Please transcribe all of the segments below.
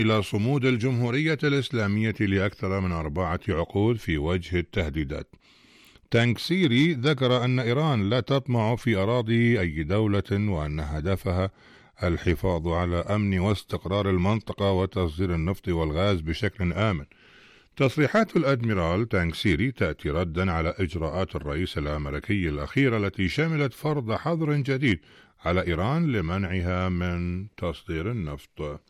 إلى صمود الجمهورية الإسلامية لأكثر من 4 عقود في وجه التهديدات. تانكسيري ذكر أن إيران لا تطمع في أراضي أي دولة، وأن هدفها الحفاظ على أمن واستقرار المنطقة وتصدير النفط والغاز بشكل آمن. تصريحات الأدميرال تانكسيري تأتي ردا على إجراءات الرئيس الأمريكي الأخيرة التي شملت فرض حظر جديد على إيران لمنعها من تصدير النفط.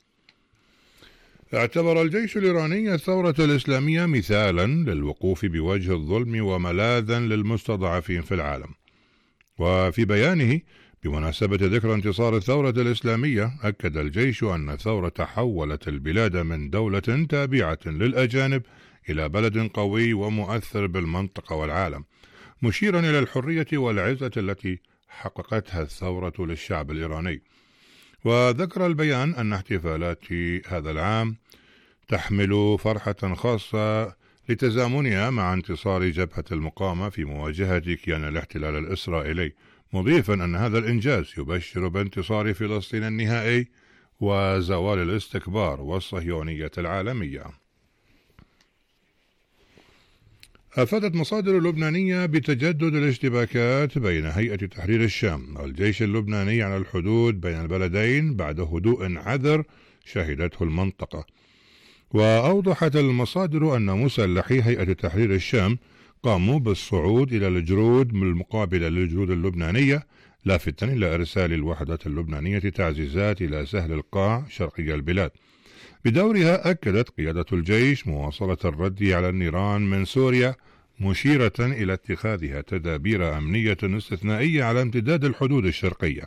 اعتبر الجيش الإيراني الثورة الإسلامية مثالا للوقوف بوجه الظلم وملاذا للمستضعفين في العالم. وفي بيانه بمناسبة ذكرى انتصار الثورة الإسلامية، أكد الجيش أن الثورة حولت البلاد من دولة تابعة للأجانب إلى بلد قوي ومؤثر بالمنطقة والعالم، مشيرا إلى الحرية والعزة التي حققتها الثورة للشعب الإيراني. وذكر البيان أن احتفالات هذا العام تحمل فرحة خاصة لتزامنها مع انتصار جبهة المقاومة في مواجهة كيان الاحتلال الإسرائيلي، مضيفا أن هذا الإنجاز يبشر بانتصار فلسطين النهائي وزوال الاستكبار والصهيونية العالمية. أفادت مصادر لبنانية بتجدد الاشتباكات بين هيئة تحرير الشام والجيش اللبناني على الحدود بين البلدين بعد هدوء عذر شهدته المنطقة. وأوضحت المصادر أن مسلحي هيئة تحرير الشام قاموا بالصعود إلى الجرود المقابلة للجرود اللبنانية، لافتا إلى إرسال الوحدات اللبنانية تعزيزات إلى سهل القاع شرقي البلاد. بدورها أكدت قيادة الجيش مواصلة الرد على النيران من سوريا، مشيرة إلى اتخاذها تدابير أمنية استثنائية على امتداد الحدود الشرقية.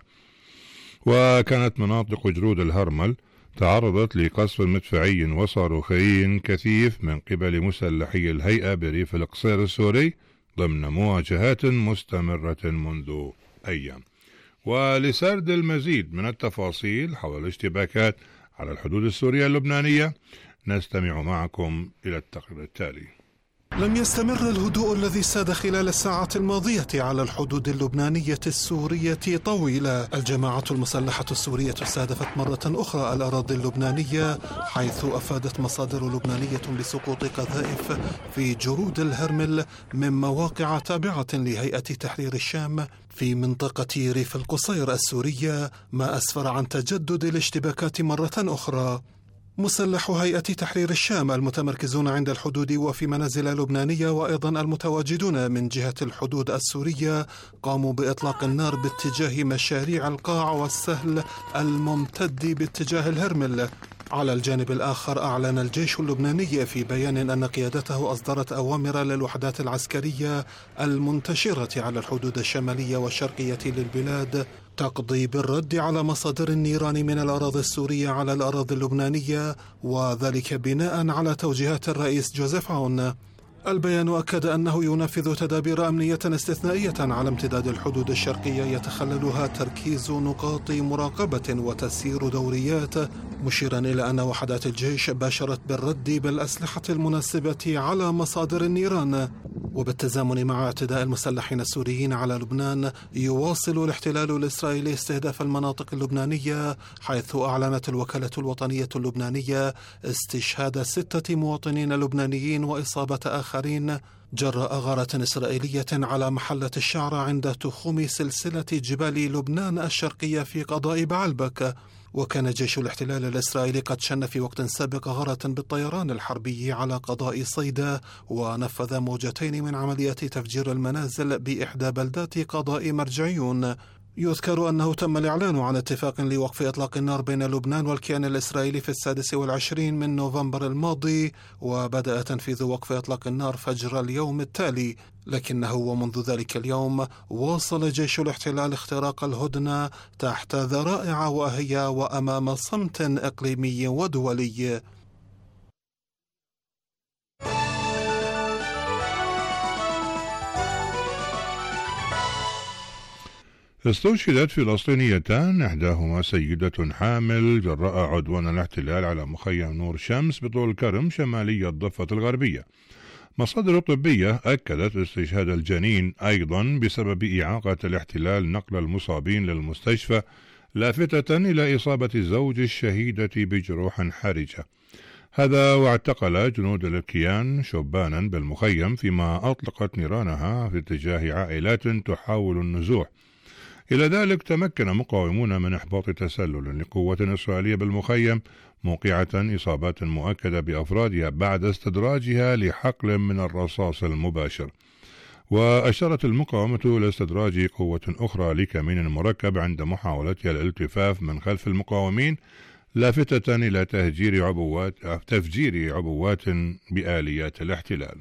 وكانت مناطق جرود الهرمل تعرضت لقصف مدفعي وصاروخي كثيف من قبل مسلحي الهيئة بريف القصير السوري ضمن مواجهات مستمرة منذ أيام. ولسرد المزيد من التفاصيل حول الاشتباكات على الحدود السورية اللبنانية نستمع معكم إلى التقرير التالي. لم يستمر الهدوء الذي ساد خلال الساعات الماضية على الحدود اللبنانية السورية طويلة. الجماعة المسلحة السورية استهدفت مرة أخرى الأراضي اللبنانية، حيث أفادت مصادر لبنانية بسقوط قذائف في جرود الهرمل من مواقع تابعة لهيئة تحرير الشام في منطقة ريف القصير السورية، ما أسفر عن تجدد الاشتباكات مرة أخرى. مسلح هيئة تحرير الشام المتمركزون عند الحدود وفي منازل لبنانية وأيضا المتواجدون من جهة الحدود السورية قاموا بإطلاق النار باتجاه مشاريع القاع والسهل الممتد باتجاه الهرمل. على الجانب الآخر أعلن الجيش اللبناني في بيان أن قيادته أصدرت أوامر للوحدات العسكرية المنتشرة على الحدود الشمالية والشرقية للبلاد تقضي بالرد على مصادر النيران من الأراضي السورية على الأراضي اللبنانية، وذلك بناء على توجيهات الرئيس جوزيف عون. البيان أكد أنه ينفذ تدابير أمنية استثنائية على امتداد الحدود الشرقية يتخللها تركيز نقاط مراقبة وتسيير دوريات، مشيرا إلى أن وحدات الجيش باشرت بالرد بالأسلحة المناسبة على مصادر النيران. وبالتزامن مع اعتداء المسلحين السوريين على لبنان، يواصل الاحتلال الإسرائيلي استهداف المناطق اللبنانية، حيث أعلنت الوكالة الوطنية اللبنانية استشهاد 6 مواطنين لبنانيين وإصابة آخرين جراء غارة إسرائيلية على محلة الشعرة عند تخوم سلسلة جبال لبنان الشرقية في قضاء بعلبك. وكان جيش الاحتلال الإسرائيلي قد شن في وقت سابق غارة بالطيران الحربي على قضاء صيدا، ونفذ موجتين من عمليات تفجير المنازل بإحدى بلدات قضاء مرجعيون. يذكر أنه تم الإعلان عن اتفاق لوقف إطلاق النار بين لبنان والكيان الإسرائيلي في 26 من نوفمبر الماضي، وبدأ تنفيذ وقف إطلاق النار فجر اليوم التالي، لكنه ومنذ ذلك اليوم واصل جيش الاحتلال اختراق الهدنة تحت ذرائع واهية وأمام صمت إقليمي ودولي. استشهدت فلسطينيتان إحداهما سيدة حامل جراء عدوان الاحتلال على مخيم نور شمس بطول كرم شمالي الضفة الغربية. مصادر طبية أكدت استشهاد الجنين أيضا بسبب إعاقة الاحتلال نقل المصابين للمستشفى لافتة إلى إصابة زوج الشهيدة بجروح حرجة. هذا واعتقل جنود الكيان شبانا بالمخيم فيما أطلقت نيرانها في اتجاه عائلات تحاول النزوح. إلى ذلك تمكن مقاومون من إحباط تسلل لقوة إسرائيلية بالمخيم، موقعة إصابات مؤكدة بأفرادها بعد استدراجها لحقل من الرصاص المباشر. وأشارت المقاومة إلى استدراج قوة أخرى لكمين مركب عند محاولتها الالتفاف من خلف المقاومين، لافتة إلى تفجير عبوات بآليات الاحتلال.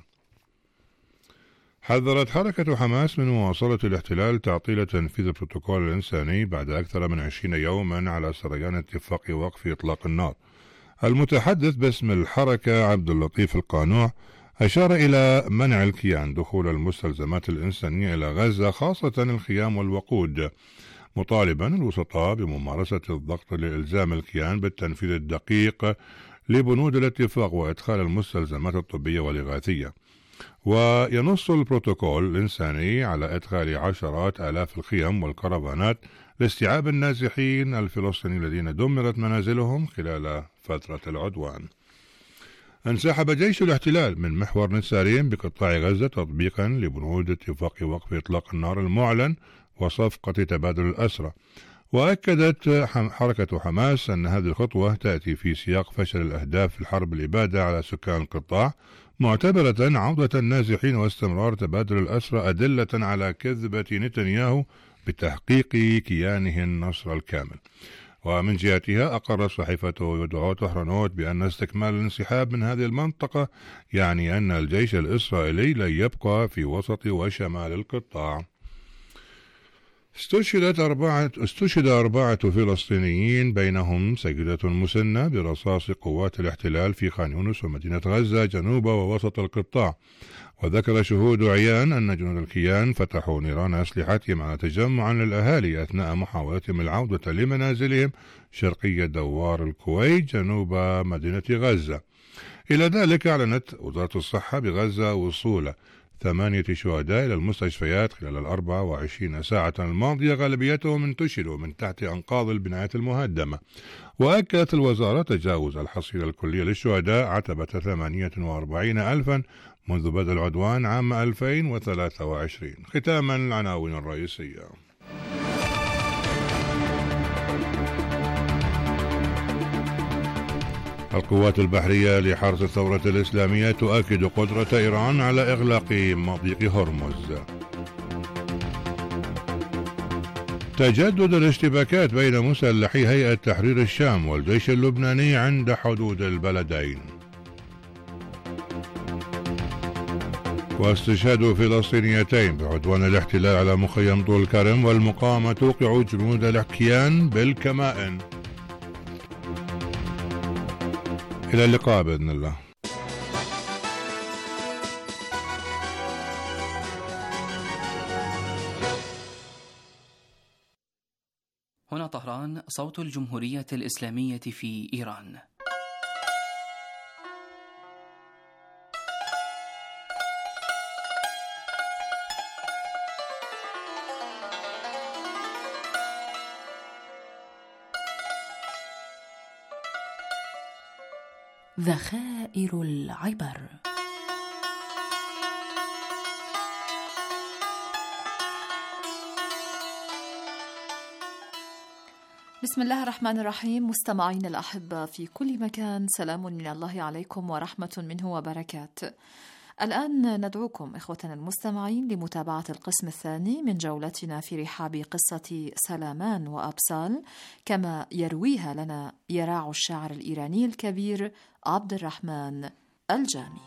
حذرت حركة حماس من مواصلة الاحتلال تعطيل تنفيذ البروتوكول الإنساني بعد أكثر من 20 يوما على سريان اتفاق وقف إطلاق النار. المتحدث باسم الحركة عبد اللطيف القانوع أشار إلى منع الكيان دخول المستلزمات الإنسانية إلى غزة، خاصة الخيام والوقود، مطالبا الوسطاء بممارسة الضغط لإلزام الكيان بالتنفيذ الدقيق لبنود الاتفاق وإدخال المستلزمات الطبية والإغاثية. وينص البروتوكول الإنساني على إدخال عشرات آلاف الخيم والكرفانات لاستيعاب النازحين الفلسطينيين الذين دمرت منازلهم خلال فترة العدوان. انسحب جيش الاحتلال من محور نسارين بقطاع غزة تطبيقا لبنود اتفاق وقف إطلاق النار المعلن وصفقة تبادل الأسرى. وأكدت حركة حماس أن هذه الخطوة تأتي في سياق فشل الأهداف في الحرب الإبادة على سكان القطاع، معتبرة عودة النازحين واستمرار تبادل الأسرى أدلة على كذبة نتنياهو بتحقيق كيانه النصر الكامل. ومن جهتها أقرت صحيفة يدعوت أحرنوت بأن استكمال الانسحاب من هذه المنطقة يعني أن الجيش الإسرائيلي لن يبقى في وسط وشمال القطاع. استشهد 4 فلسطينيين بينهم سيدة مسنة برصاص قوات الاحتلال في خان يونس ومدينة غزة جنوب ووسط القطاع. وذكر شهود عيان أن جنود الكيان فتحوا نيران أسلحتهم على تجمعا للأهالي أثناء محاولتهم العودة لمنازلهم شرقي دوار الكويت جنوب مدينة غزة. إلى ذلك أعلنت وزارة الصحة بغزة وصول 8 شهداء إلى المستشفيات خلال 24 ساعة الماضية، غالبيتهم انتشلوا من تحت أنقاض البنايات المهدمة. وأكدت الوزارة تجاوز الحصيلة الكلية للشهداء عتبة 48,000 منذ بدء العدوان عام 2023. ختاما العناوين الرئيسية. القوات البحرية لحرس الثورة الإسلامية تؤكد قدرة إيران على إغلاق مضيق هرمز. تجدد الاشتباكات بين مسلحي هيئة تحرير الشام والجيش اللبناني عند حدود البلدين. واستشهاد فلسطينيتين بعدوان الاحتلال على مخيم طول كرم، والمقاومة توقع جنود الكيان بالكمائن. إلى اللقاء بإذن الله. هنا طهران، صوت الجمهورية الإسلامية في إيران. ذخائر العبر. بسم الله الرحمن الرحيم. مستمعين الأحبة في كل مكان، سلام من الله عليكم ورحمة منه وبركاته. الآن ندعوكم إخوتنا المستمعين لمتابعة القسم الثاني من جولتنا في رحاب قصة سلامان وأبسال كما يرويها لنا يراع الشاعر الإيراني الكبير عبد الرحمن الجامي.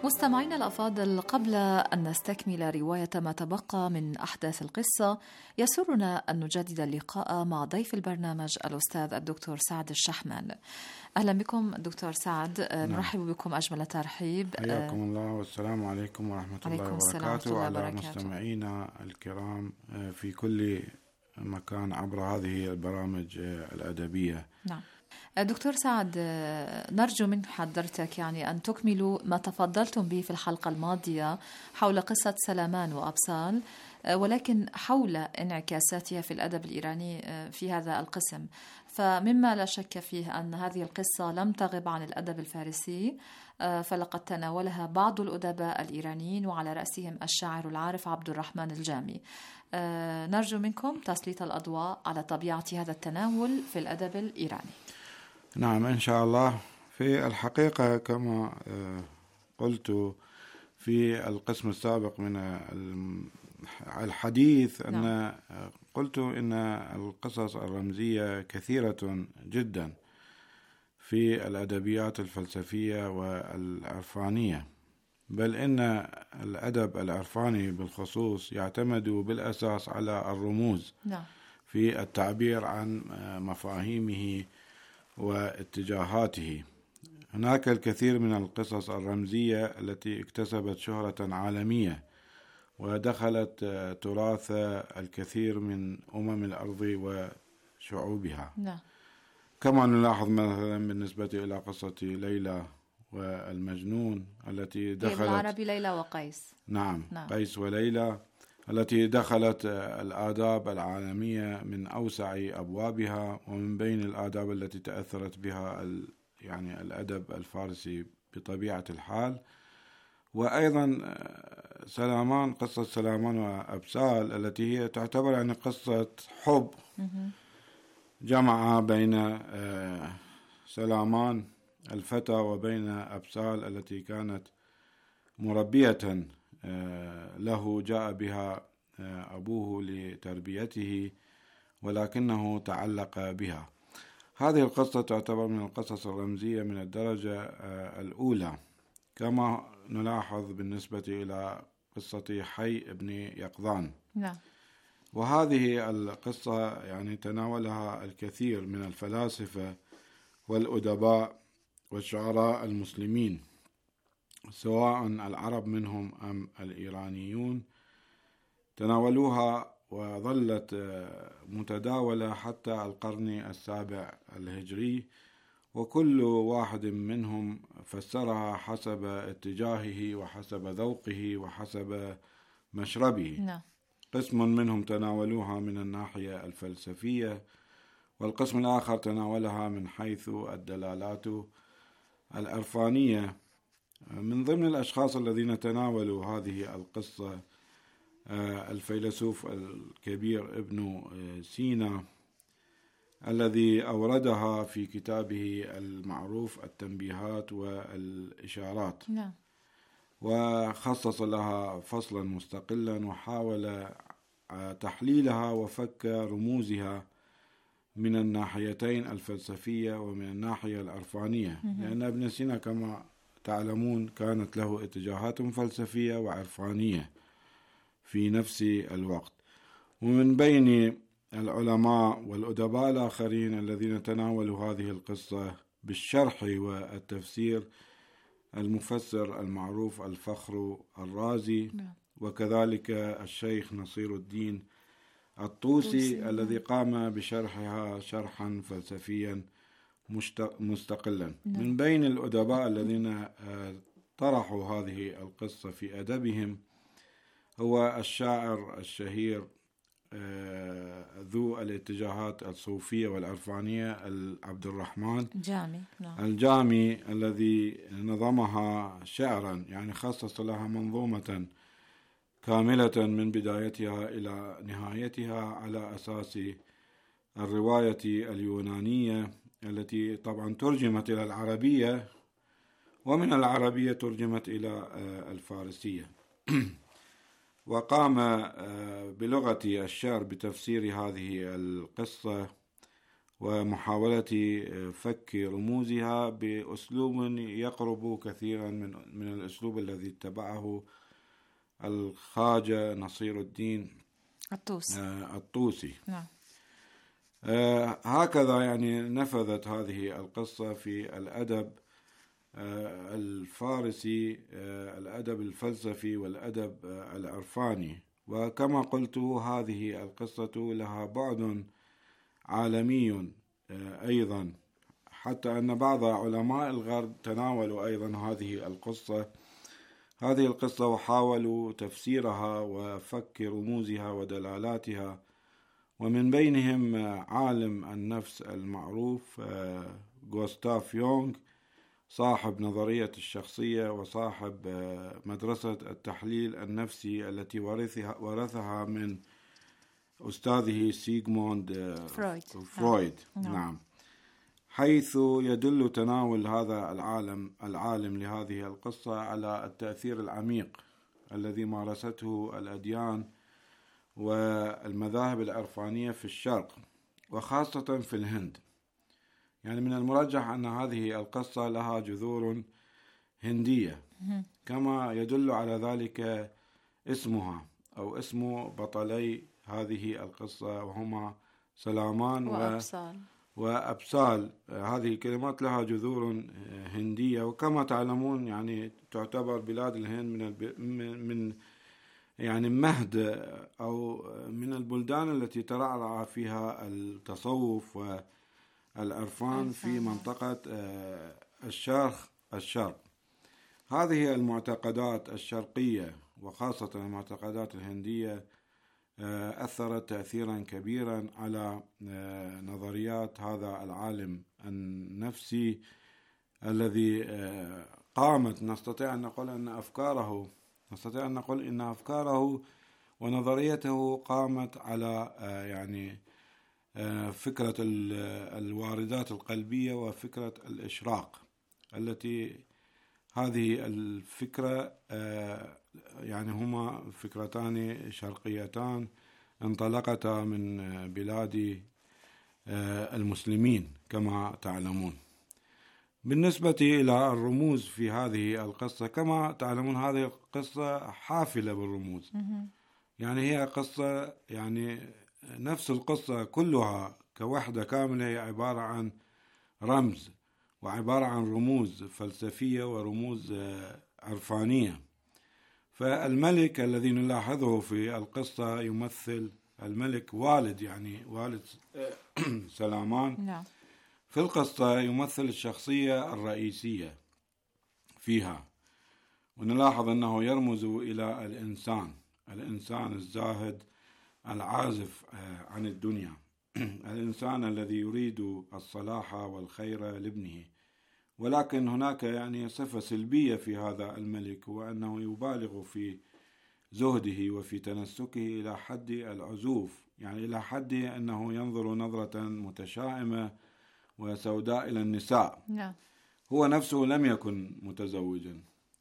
مستمعينا الأفاضل، قبل أن نستكمل رواية ما تبقى من أحداث القصة، يسرنا أن نجدد اللقاء مع ضيف البرنامج الأستاذ الدكتور سعد الشحمان. أهلا بكم دكتور سعد. نرحب بكم أجمل الترحيب. حياكم الله والسلام عليكم ورحمة الله وبركاته، وعلى مستمعينا الكرام في كل مكان عبر هذه البرامج الأدبية. نعم دكتور سعد، نرجو من حضرتك أن تكملوا ما تفضلتم به في الحلقة الماضية حول قصة سلامان وأبصال، ولكن حول انعكاساتها في الأدب الإيراني في هذا القسم. فمما لا شك فيه أن هذه القصة لم تغب عن الأدب الفارسي، فلقد تناولها بعض الأدباء الإيرانيين وعلى رأسهم الشاعر العارف عبد الرحمن الجامي. نرجو منكم تسليط الأضواء على طبيعة هذا التناول في الأدب الإيراني. نعم إن شاء الله. في الحقيقة كما قلت في القسم السابق من الحديث أن قلت إن القصص الرمزية كثيرة جدا في الأدبيات الفلسفية والعرفانية، بل إن الأدب العرفاني بالخصوص يعتمد بالأساس على الرموز في التعبير عن مفاهيمه واتجاهاته. هناك الكثير من القصص الرمزية التي اكتسبت شهرة عالمية ودخلت تراث الكثير من أمم الأرض وشعوبها. كما نلاحظ مثلا بالنسبة إلى قصة ليلى والمجنون التي دخلت بالعربي ليلى وقيس. نعم. قيس وليلى التي دخلت الآداب العالمية من أوسع أبوابها، ومن بين الآداب التي تأثرت بها الأدب الفارسي بطبيعة الحال. وأيضا سلامان، قصة سلامان وأبسال التي هي تعتبر قصة حب جمع بين سلامان الفتى وبين أبسال التي كانت مربية له، جاء بها أبوه لتربيته ولكنه تعلق بها. هذه القصة تعتبر من القصص الرمزية من الدرجة الأولى، كما نلاحظ بالنسبة إلى قصة حي ابن يقظان. وهذه القصة تناولها الكثير من الفلاسفة والأدباء والشعراء المسلمين، سواء العرب منهم أم الإيرانيون، تناولوها وظلت متداولة حتى القرن السابع الهجري، وكل واحد منهم فسرها حسب اتجاهه وحسب ذوقه وحسب مشربه. قسم منهم تناولوها من الناحية الفلسفية، والقسم الآخر تناولها من حيث الدلالات العرفانية. من ضمن الأشخاص الذين تناولوا هذه القصة الفيلسوف الكبير ابن سينا، الذي أوردها في كتابه المعروف التنبيهات والإشارات، وخصص لها فصلا مستقلا وحاول تحليلها وفك رموزها من الناحيتين الفلسفية ومن الناحية العرفانية، لأن ابن سينا كما تعلمون كانت له اتجاهات فلسفية وعرفانية في نفس الوقت. ومن بين العلماء والأدباء الآخرين الذين تناولوا هذه القصة بالشرح والتفسير المفسر المعروف الفخر الرازي، وكذلك الشيخ نصير الدين الطوسي الذي قام بشرحها شرحا فلسفيا مستقلا. من بين الأدباء الذين طرحوا هذه القصة في أدبهم هو الشاعر الشهير ذو الاتجاهات الصوفية والعرفانية عبد الرحمن الجامي، الذي نظمها شعرا، خصص لها منظومة كاملة من بدايتها إلى نهايتها على أساس الرواية اليونانية التي طبعا ترجمت إلى العربية، ومن العربية ترجمت إلى الفارسية. وقام بلغة الشعر بتفسير هذه القصة ومحاولة فك رموزها بأسلوب يقرب كثيرا من الأسلوب الذي اتبعه الخواجة نصير الدين الطوسي. نعم. هكذا يعني نفذت هذه القصة في الأدب الفارسي، الأدب الفلسفي والأدب العرفاني. وكما قلت هذه القصة لها بعد عالمي أيضا، حتى أن بعض علماء الغرب تناولوا أيضا هذه القصة وحاولوا تفسيرها وفك رموزها ودلالاتها، ومن بينهم عالم النفس المعروف غوستاف يونغ، صاحب نظرية الشخصية وصاحب مدرسة التحليل النفسي التي ورثها من أستاذه سيغموند فرويد. نعم. حيث يدل تناول هذا العالم لهذه القصة على التأثير العميق الذي مارسته الأديان والمذاهب العرفانية في الشرق وخاصة في الهند. يعني من المرجح أن هذه القصة لها جذور هندية، كما يدل على ذلك اسمها أو اسم بطلي هذه القصة، وهما سلامان وأبسال. هذه الكلمات لها جذور هندية، وكما تعلمون يعني تعتبر بلاد الهند من يعني مهد أو من البلدان التي ترعرع فيها التصوف والعرفان في منطقة الشرق. هذه المعتقدات الشرقية وخاصة المعتقدات الهندية أثرت تأثيرا كبيرا على نظريات هذا العالم النفسي الذي قامت نستطيع أن نقول إن أفكاره ونظريته قامت على يعني فكرة الواردات القلبية وفكرة الإشراق، التي هذه الفكرة يعني هما فكرتان شرقيتان انطلقتا من بلاد المسلمين كما تعلمون. بالنسبة إلى الرموز في هذه القصة، كما تعلمون هذه القصة حافلة بالرموز. يعني هي قصة يعني نفس القصة كلها كوحدة كاملة هي عبارة عن رمز وعبارة عن رموز فلسفية ورموز عرفانية. فالملك الذي نلاحظه في القصة يمثل الملك والد سلامان في القصة، يمثل الشخصية الرئيسية فيها، ونلاحظ أنه يرمز إلى الإنسان الزاهد العازف عن الدنيا، الإنسان الذي يريد الصلاح والخير لابنه. ولكن هناك يعني صفة سلبية في هذا الملك، هو أنه يبالغ في زهده وفي تنسكه إلى حد العزوف، يعني إلى حد أنه ينظر نظرة متشائمة وسوداء إلى النساء. هو نفسه لم يكن متزوجا،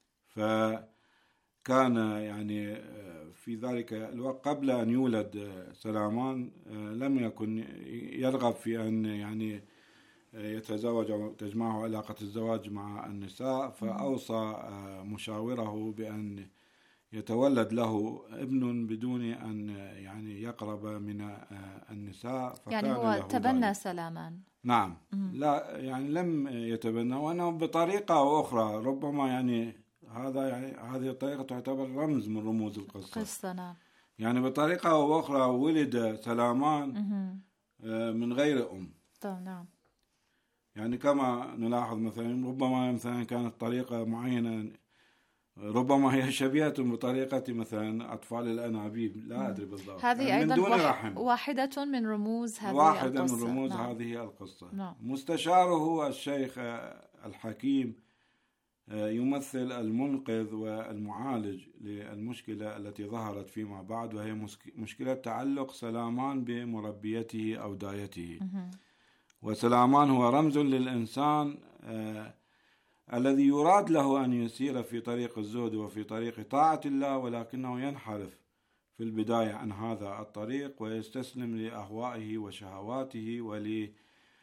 فكان يعني في ذلك الوقت قبل أن يولد سلامان لم يكن يرغب في أن يعني يتزوج أو تجمعه علاقة الزواج مع النساء، فأوصى مشاوره بأن يتولد له ابن بدون أن يعني يقرب من النساء. يعني هو تبنى سلامان؟ نعم. لا يعني لم يتبنى، وأنه بطريقة أو أخرى ربما يعني هذه الطريقة تعتبر رمز من رموز القصة. نعم. يعني بطريقة أو أخرى ولد سلامان من غير أم. نعم. يعني كما نلاحظ مثلا ربما كانت طريقة معينة، ربما هي شبيهة بطريقة مثلا أطفال الأنابيب، لا أدري بالضبط. هذه يعني أيضا من دون رحم. واحدة من رموز هذه القصة. من رموز نعم. هذه القصة. نعم. مستشاره الشيخ الحكيم يمثل المنقذ والمعالج للمشكلة التي ظهرت فيما بعد، وهي مشكلة تعلق سلامان بمربيته أو دايته. وسلامان هو رمز للإنسان الذي يراد له أن يسير في طريق الزهد وفي طريق طاعة الله، ولكنه ينحرف في البداية عن هذا الطريق ويستسلم لأهوائه وشهواته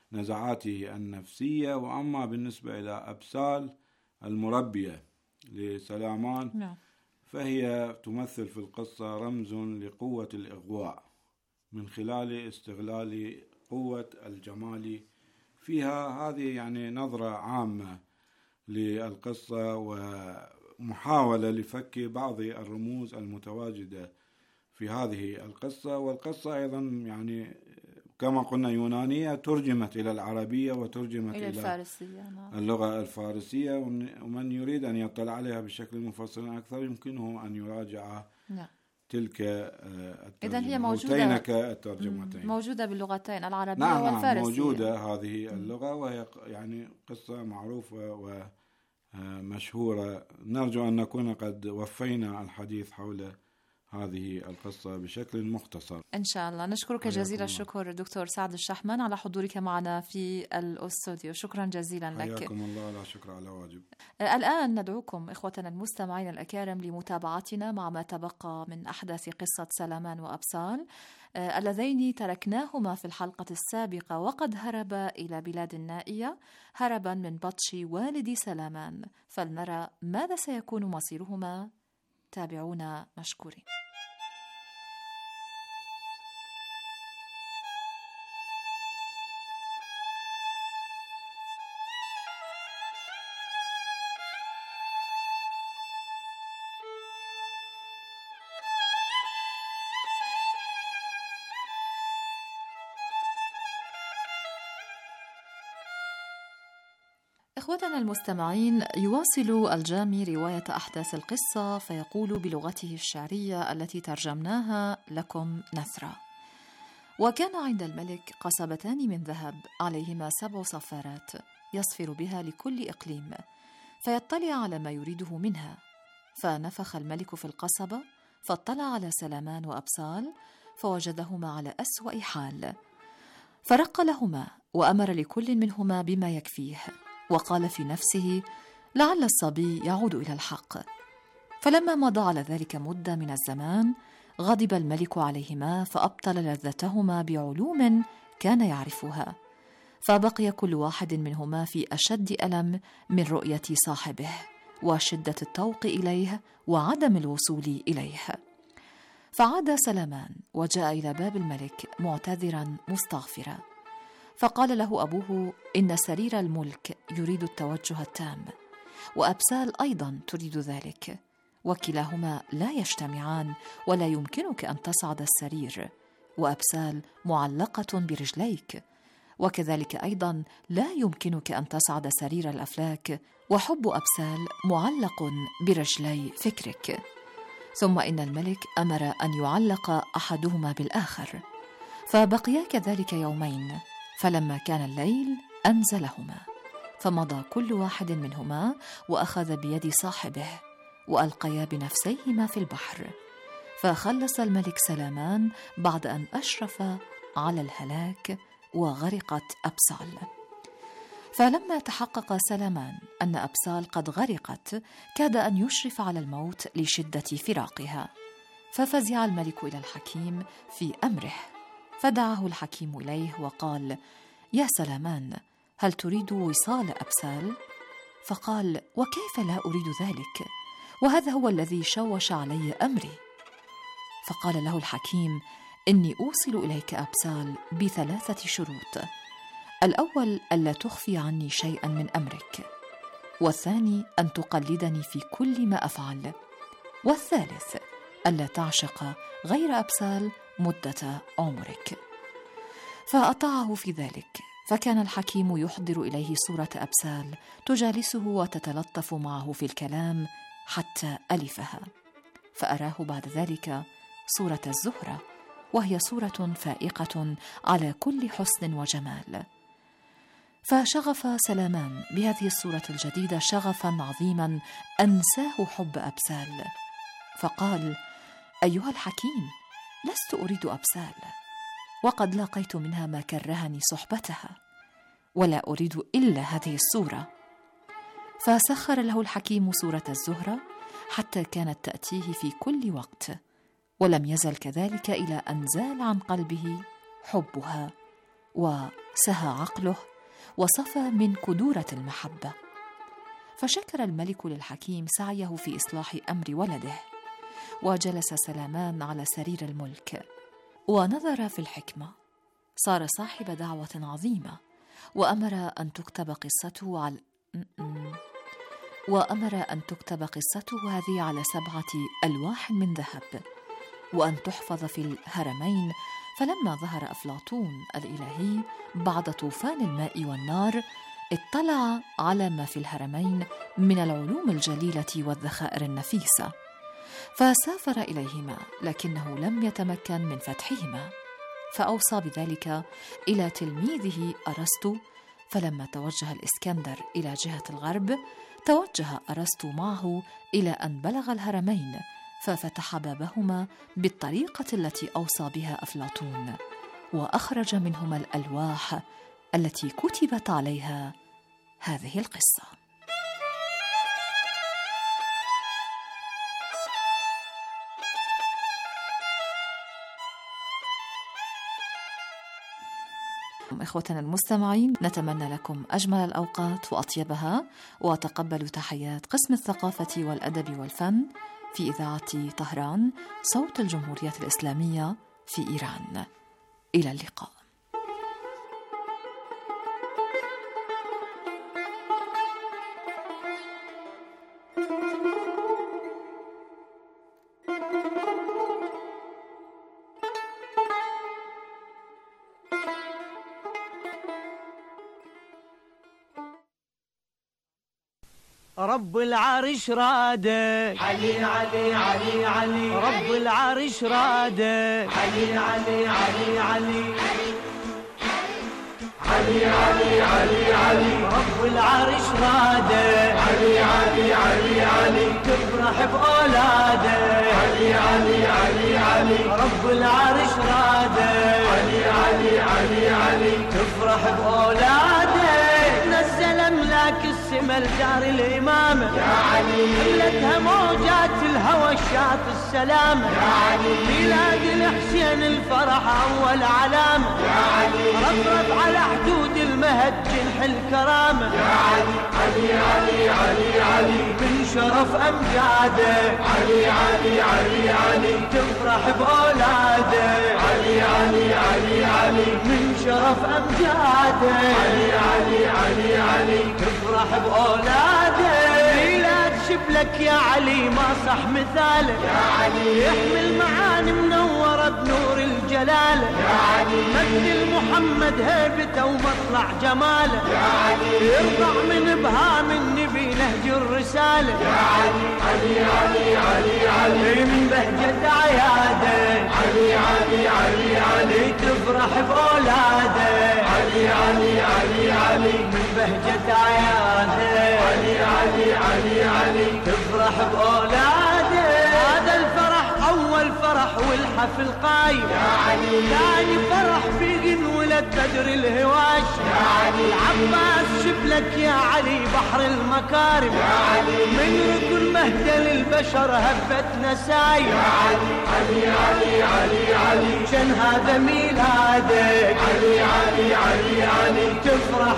نزعاته النفسية. وأما بالنسبة إلى أبسال المربية لسلامان فهي تمثل في القصة رمز لقوة الإغواء من خلال استغلال قوة الجمال فيها. هذه يعني نظرة عامة للقصة ومحاولة لفك بعض الرموز المتواجدة في هذه القصة. والقصة أيضا يعني كما قلنا يونانية، ترجمت إلى العربية وترجمت إلى الفارسية. اللغة الفارسية، ومن يريد أن يطلع عليها بشكل مفصل أكثر يمكنه أن يراجع تلك إذن هي الترجمتين موجودة باللغتين العربية والفارسية. نعم موجودة هذه اللغة، وهي يعني قصة معروفة ومشهورة. نرجو أن نكون قد وفينا الحديث حول هذه القصة بشكل مختصر إن شاء الله. نشكرك جزيل الشكر دكتور سعد الشحمان على حضورك معنا في الاستوديو. شكرا جزيلا لك. حياكم الله. لا شكر على واجب. الآن ندعوكم إخوتنا المستمعين الأكارم لمتابعتنا مع ما تبقى من أحداث قصة سلامان وأبسال اللذين تركناهما في الحلقة السابقة، وقد هربا إلى بلاد النائية هربا من بطش والد سلامان. فلنرى ماذا سيكون مصيرهما. تابعونا مشكورين. إخوتنا المستمعين، يواصل الجامي رواية أحداث القصة فيقول بلغته الشعرية التي ترجمناها لكم نثرا: وكان عند الملك قصبتان من ذهب عليهما 7 صفارات يصفر بها لكل إقليم فيطلع على ما يريده منها. فنفخ الملك في القصبة فاطلع على سلامان وأبسال فوجدهما على أسوأ حال، فرق لهما وأمر لكل منهما بما يكفيه، وقال في نفسه: لعل الصبي يعود إلى الحق. فلما مضى على ذلك مدة من الزمان غضب الملك عليهما فأبطل لذتهما بعلوم كان يعرفها، فبقي كل واحد منهما في أشد ألم من رؤية صاحبه وشدة الطوق إليه وعدم الوصول إليه. فعاد سلامان وجاء إلى باب الملك معتذرا مستغفرا، فقال له أبوه: إن سرير الملك يريد التوجه التام، وأبسال أيضا تريد ذلك، وكلاهما لا يجتمعان، ولا يمكنك أن تصعد السرير، وأبسال معلقة برجليك، وكذلك أيضا لا يمكنك أن تصعد سرير الأفلاك، وحب أبسال معلق برجلي فكرك. ثم إن الملك أمر أن يعلق أحدهما بالآخر، فبقيا كذلك يومين، فلما كان الليل أنزلهما، فمضى كل واحد منهما وأخذ بيد صاحبه وألقيا بنفسيهما في البحر، فخلص الملك سلامان بعد أن أشرف على الهلاك وغرقت أبسال. فلما تحقق سلامان أن أبسال قد غرقت كاد أن يشرف على الموت لشدة فراقها، ففزع الملك إلى الحكيم في أمره، فدعاه الحكيم إليه وقال: يا سلامان، هل تريد وصال أبسال؟ فقال: وكيف لا أريد ذلك، وهذا هو الذي شوش علي أمري. فقال له الحكيم: إني أوصل إليك أبسال ب3 شروط: الأول ألا تخفي عني شيئا من أمرك، والثاني أن تقلدني في كل ما أفعل، والثالث ألا تعشق غير أبسال مدة عمرك. فأطاعه في ذلك، فكان الحكيم يحضر إليه صورة أبسال تجالسه وتتلطف معه في الكلام حتى ألفها، فأراه بعد ذلك صورة الزهرة، وهي صورة فائقة على كل حسن وجمال. فشغف سلامان بهذه الصورة الجديدة شغفا عظيما أنساه حب أبسال، فقال: أيها الحكيم، لست أريد أبسال، وقد لاقيت منها ما كرهني صحبتها، ولا أريد إلا هذه الصورة. فسخر له الحكيم صورة الزهرة حتى كانت تأتيه في كل وقت، ولم يزل كذلك إلى أن زال عن قلبه حبها، سهى عقله وصفى من كدورة المحبة. فشكر الملك للحكيم سعيه في إصلاح أمر ولده، وجلس سلامان على سرير الملك ونظر في الحكمة. صار صاحب دعوة عظيمة، وأمر أن تكتب قصته هذه على 7 ألواح من ذهب، وأن تحفظ في الهرمين. فلما ظهر أفلاطون الإلهي بعد طوفان الماء والنار، اطلع على ما في الهرمين من العلوم الجليلة والذخائر النفيسة، فسافر إليهما، لكنه لم يتمكن من فتحهما، فأوصى بذلك إلى تلميذه أرسطو. فلما توجه الإسكندر إلى جهة الغرب، توجه أرسطو معه إلى أن بلغ الهرمين، ففتح بابهما بالطريقة التي أوصى بها أفلاطون، وأخرج منهما الألواح التي كتبت عليها هذه القصة. إخوتنا المستمعين، نتمنى لكم أجمل الأوقات وأطيبها، وتقبلوا تحيات قسم الثقافة والأدب والفن في إذاعة طهران، صوت الجمهورية الإسلامية في إيران. إلى اللقاء. رب العرش رادك، علي علي علي علي، رب العرش رادك، علي علي علي علي، علي علي علي علي، رب العرش رادك، علي علي علي علي، تفرح بأولادك، علي علي علي علي، رب العرش رادك، علي علي علي علي، تفرح بأولادك. نزل أملاك السما لدار الإمامة، يا علي حملتها موجات الهوى الشاط السلامة، يا علي ميلاد الحسين الفرح أول علامة، يا علي رفرف على حدود المهد جنح الكرامة، يا علي علي علي علي علي، من شرف أمجادك، علي علي علي علي، تفرح بأولادك، علي علي علي علي، من شرف أمجادك، علي علي علي علي، تفرح بأولادك. ميلاد شبلك يا علي ما صح مثاله، يا علي يحمل معاني منورة بنور الجلالة، يا علي مثل محمد هيبته ومطلع جماله، يا علي يرضع من ابهام النبي نهج الرسالة، يا علي علي علي علي علي، من بهجة عيادك، علي علي علي علي، تفرح بأولادك، علي علي علي علي، من بهجة عيادك، علي علي علي علي، تفرح بأولادك. هذا الفرح أول فرح والحفل قايم، يا علي ثاني فرح في ولد بدر الهواش، يا علي العباس شبلك يا علي بحر المكارم، يا علي من ركن مهدى للبشر هبت نسايم، يا علي علي علي علي علي، شن هذا ميلادك، علي علي علي علي، تفرح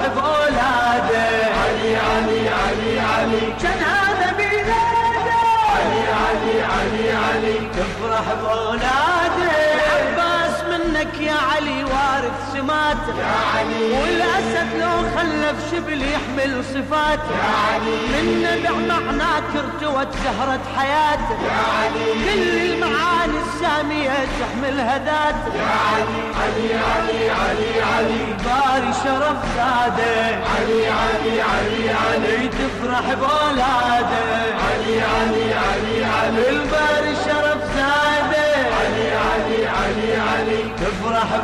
بأولادك، علي علي علي علي، شن هذا ميلادك، علي علي علي علي، تفرح بأولادك. العباس منك يا علي وارث سماته، يا علي والأسد لو خلف شبل يحمل صفاته، يا علي من نبع معناك ارتوت زهرة حياته، يا علي كل المعاني السامية تحمل هداته، يا علي علي علي علي علي، باري شرف زادك، علي علي علي علي، تفرح بأولادك، علي علي علي علي، الباري شرف زادك، علي علي علي علي، تفرح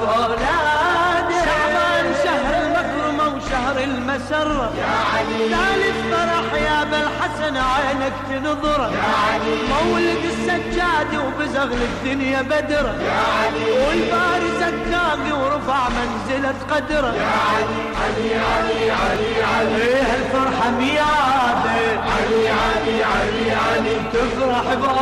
بأولادك. شعبان شهر المكرمة وشهر المسرة، يا علي ثالث فرح يا بالحسن عينك تنظره، يا علي مولد السجاد وبزغل الدنيا بدره، يا علي والباري زكاقي ورفع منزلة قدره، يا علي علي علي علي علي، ايه الفرحة ميادك، علي علي علي علي، تفرح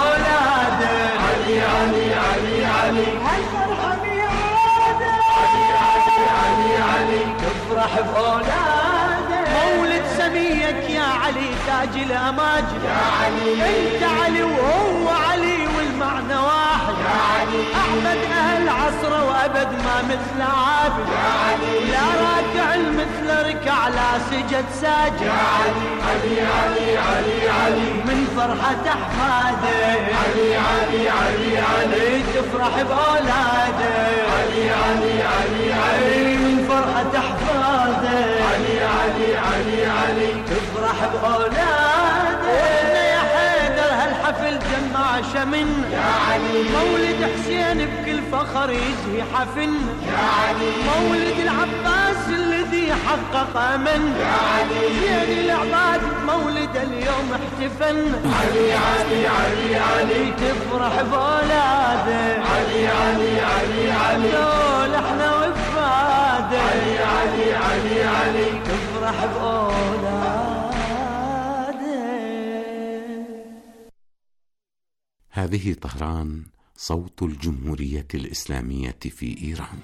بأولادك، علي علي علي علي، هالفرحة ميادك، علي علي علي علي، تفرح بأولادك. مولد سميك يا علي تاج الأماجد، يا علي انت علي وهو علي والمعنى واحد، يا علي أحمد أهل عصره وأبد ما مثل عابد، يا علي لا راكع مثل ركع لا سجد ساجد، يا علي علي علي علي علي من فرحة أحفاده، علي علي علي علي تفرح بأولاده، علي علي علي علي من فرحة أحفاده، علي علي علي علي تفرح بأولاده. واحنا يا حيدر هالحفل جمع شمن، يا علي مولد حسين بكل فخر يزهي حفن، يا علي مولد العباس الذي حقق امن، يا علي زين العباد مولد اليوم احتفن، علي علي علي علي تفرح بأولاده، علي علي علي علي دول احنا وفاده، علي علي علي علي تفرح بأولاده. هذه طهران، صوت الجمهورية الإسلامية في إيران.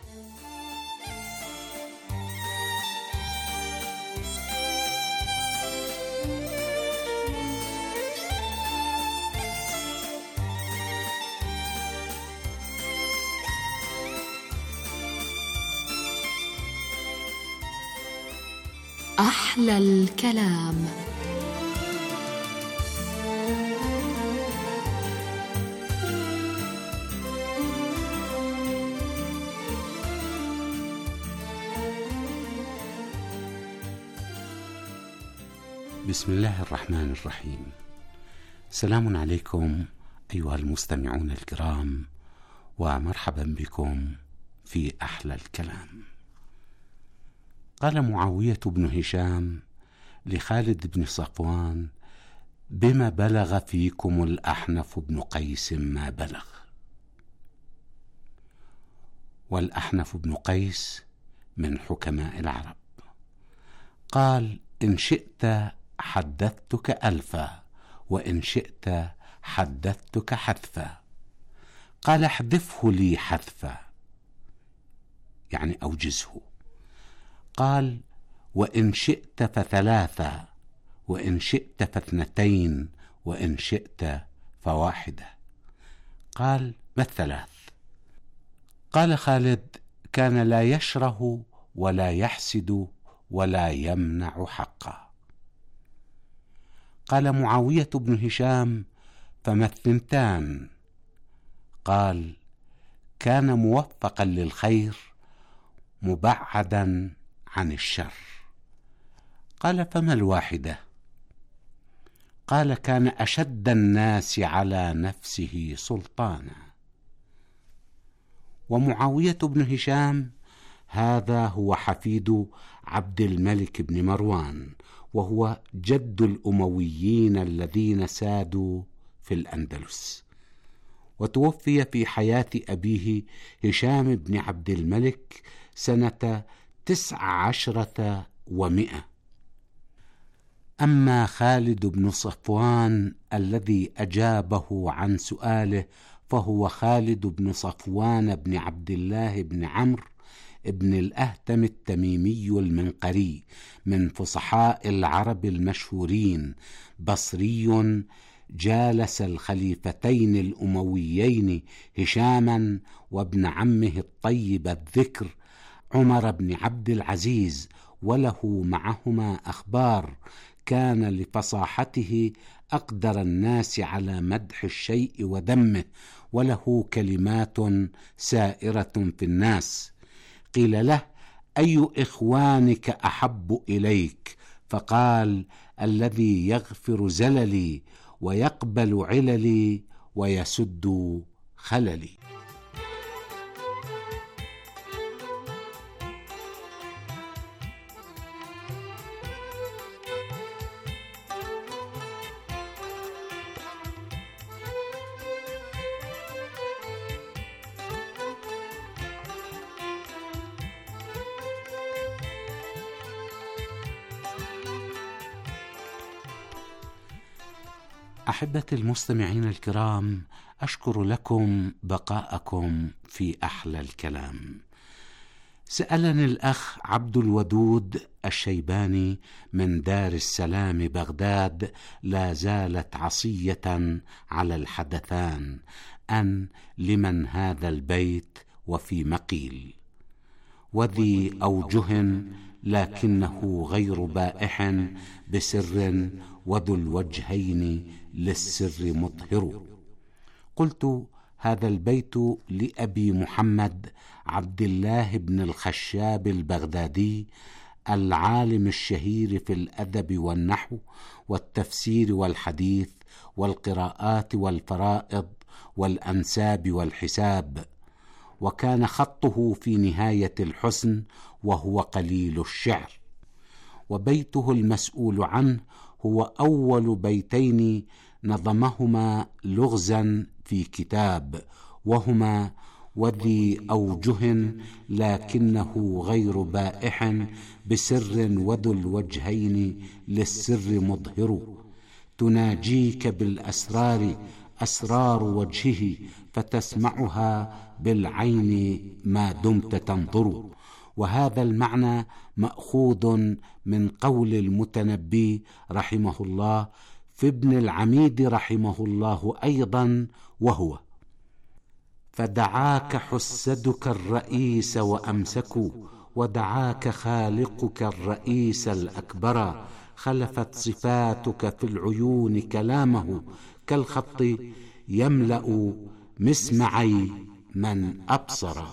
أحلى الكلام. بسم الله الرحمن الرحيم. سلام عليكم أيها المستمعون الكرام، ومرحبا بكم في أحلى الكلام. قال معاوية بن هشام لخالد بن صفوان: بما بلغ فيكم الأحنف بن قيس ما بلغ. والأحنف بن قيس من حكماء العرب. قال: إن شئت حدثتك ألفا، وإن شئت حدثتك حذفا. قال: احذفه لي حذفا، يعني أوجزه. قال: وإن شئت فثلاثا، وإن شئت فاثنتين، وإن شئت فواحدة. قال: ما الثلاث؟ قال خالد: كان لا يشره ولا يحسد ولا يمنع حقا. قال معاوية بن هشام: فما الثنتان؟ قال: كان موفقا للخير مبعدا عن الشر. قال: فما الواحدة؟ قال: كان أشد الناس على نفسه سلطانا. ومعاوية بن هشام هذا هو حفيد عبد الملك بن مروان، وهو جد الأمويين الذين سادوا في الأندلس، وتوفي في حياة أبيه هشام بن عبد الملك سنة 19 و100. أما خالد بن صفوان الذي أجابه عن سؤاله فهو خالد بن صفوان بن عبد الله بن عمرو ابن الأهتم التميمي المنقري، من فصحاء العرب المشهورين، بصري، جالس الخليفتين الأمويين هشاما وابن عمه الطيب الذكر عمر بن عبد العزيز، وله معهما أخبار. كان لفصاحته أقدر الناس على مدح الشيء وذمه، وله كلمات سائرة في الناس. قيل له: أي إخوانك أحب إليك؟ فقال: الذي يغفر زللي ويقبل عللي ويسد خللي. أحبتي المستمعين الكرام، أشكر لكم بقاءكم في أحلى الكلام. سألني الأخ عبد الودود الشيباني من دار السلام بغداد، لا زالت عصية على الحدثان، أن لمن هذا البيت وفيما قيل. وذي أوجه لكنه غير بائح بسر، وذو الوجهين للسر مظهر. قلت: هذا البيت لأبي محمد عبد الله بن الخشاب البغدادي، العالم الشهير في الأدب والنحو والتفسير والحديث والقراءات والفرائض والأنساب والحساب، وكان خطه في نهاية الحسن وهو قليل الشعر. وبيته المسؤول عنه هو أول بيتين نظمهما لغزا في كتاب، وهما: وذي أوجه لكنه غير بائح بسر، وذو الوجهين للسر مظهر. تناجيك بالأسرار أسرار وجهه، فتسمعها بالعين ما دمت تنظر. وهذا المعنى مأخوذ من قول المتنبي رحمه الله في ابن العميد رحمه الله أيضا، وهو: فدعاك حسدك الرئيس وأمسكوا، ودعاك خالقك الرئيس الأكبر. خلفت صفاتك في العيون كلامه، كالخط يملأ مسمعي من أبصر.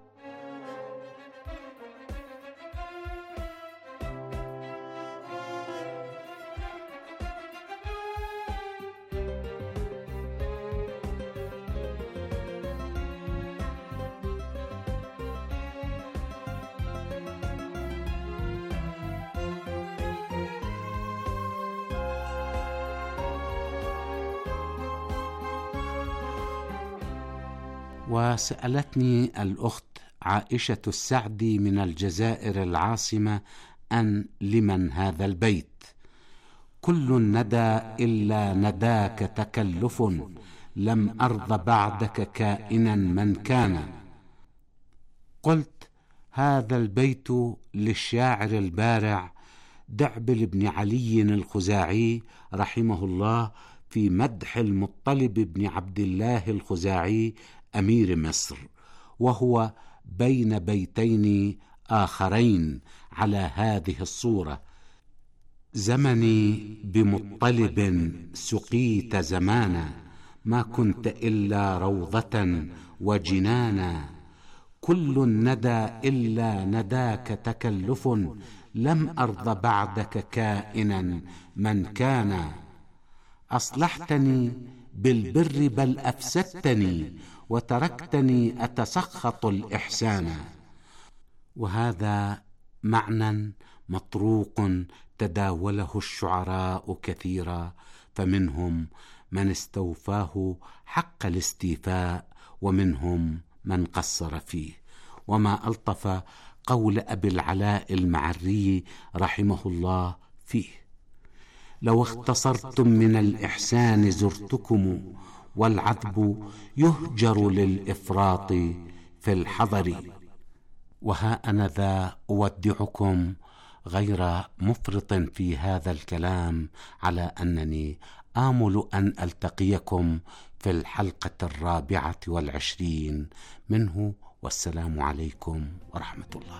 وسألتني الأخت عائشة السعدي من الجزائر العاصمة أن لمن هذا البيت؟ كل الندى إلا نداك تكلف، لم أرض بعدك كائنا من كان. قلت: هذا البيت للشاعر البارع دعبل بن علي الخزاعي رحمه الله في مدح المطلب بن عبد الله الخزاعي أمير مصر، وهو بين بيتين آخرين على هذه الصورة: زمني بمطلب سقيت زمانا، ما كنت إلا روضة وجنانا. كل الندى إلا نداك تكلف، لم أرض بعدك كائنا من كان. أصلحتني بالبر بل أفسدتني، وتركتني أتسخط الإحسان. وهذا معنى مطروق تداوله الشعراء كثيرا، فمنهم من استوفاه حق الاستيفاء، ومنهم من قصر فيه. وما ألطف قول أبي العلاء المعري رحمه الله فيه: لو اختصرتم من الإحسان زرتكم، والعذب يهجر للإفراط في الحضر. وها أنا ذا أودعكم غير مفرط في هذا الكلام، على أنني آمل أن ألتقيكم في الحلقة 24 منه، والسلام عليكم ورحمة الله.